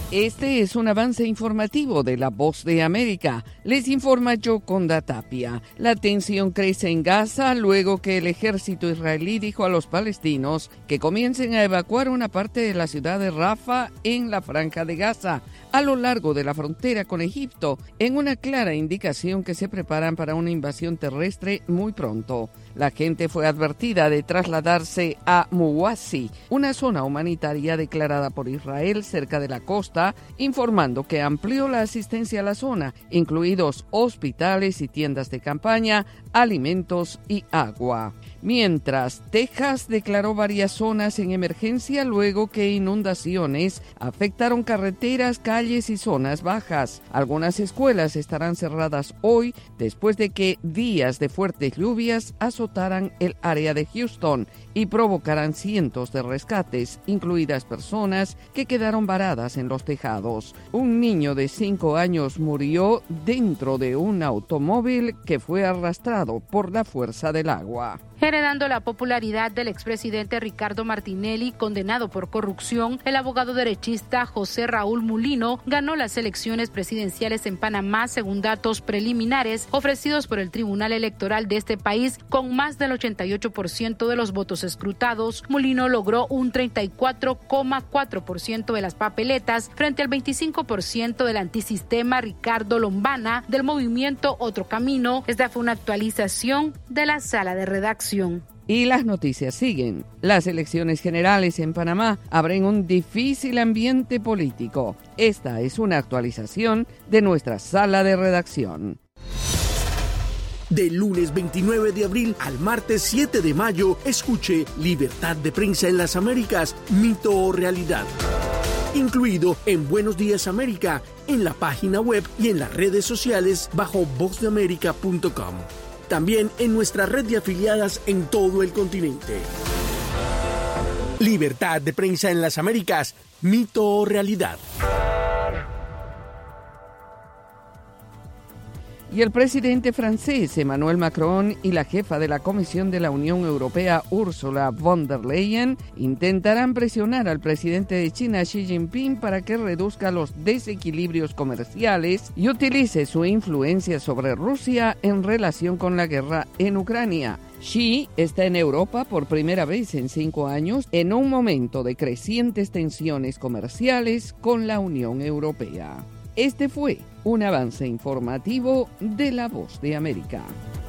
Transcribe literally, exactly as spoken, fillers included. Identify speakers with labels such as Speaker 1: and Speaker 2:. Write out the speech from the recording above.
Speaker 1: Este es un avance informativo de La Voz de América. Les informa Yoconda Tapia. La tensión crece en Gaza luego que el ejército israelí dijo a los palestinos que comiencen a evacuar una parte de la ciudad de Rafah en la Franja de Gaza, a lo largo de la frontera con Egipto, en una clara indicación que se preparan para una invasión terrestre muy pronto. La gente fue advertida de trasladarse a Muwasi, una zona humanitaria declarada por Israel cerca de la costa, informando que amplió la asistencia a la zona, incluidos hospitales y tiendas de campaña, alimentos y agua. Mientras, Texas declaró varias zonas en emergencia luego que inundaciones afectaron carreteras, calles y zonas bajas. Algunas escuelas estarán cerradas hoy después de que días de fuertes lluvias azotaran el área de Houston y provocaran cientos de rescates, incluidas personas que quedaron varadas en los tejados. Un niño de cinco años murió dentro de un automóvil que fue arrastrado por la fuerza del agua.
Speaker 2: Heredando la popularidad del expresidente Ricardo Martinelli, condenado por corrupción, el abogado derechista José Raúl Mulino ganó las elecciones presidenciales en Panamá según datos preliminares ofrecidos por el Tribunal Electoral de este país. Con más del ochenta y ocho por ciento de los votos escrutados, Mulino logró un treinta y cuatro coma cuatro por ciento de las papeletas frente al veinticinco por ciento del antisistema Ricardo Lombana del movimiento Otro Camino. Esta fue una actualización de la sala de redacción.
Speaker 1: Y las noticias siguen. Las elecciones generales en Panamá abren un difícil ambiente político. Esta es una actualización de nuestra sala de redacción.
Speaker 3: Del lunes veintinueve de abril al martes siete de mayo, escuche Libertad de Prensa en las Américas, mito o realidad. Incluido en Buenos Días América, en la página web y en las redes sociales bajo voz de américa punto com. También en nuestra red de afiliadas en todo el continente. Libertad de Prensa en las Américas, mito o realidad.
Speaker 1: Y el presidente francés Emmanuel Macron y la jefa de la Comisión de la Unión Europea Ursula von der Leyen intentarán presionar al presidente de China Xi Jinping para que reduzca los desequilibrios comerciales y utilice su influencia sobre Rusia en relación con la guerra en Ucrania. Xi está en Europa por primera vez en cinco años en un momento de crecientes tensiones comerciales con la Unión Europea. Este fue un avance informativo de La Voz de América.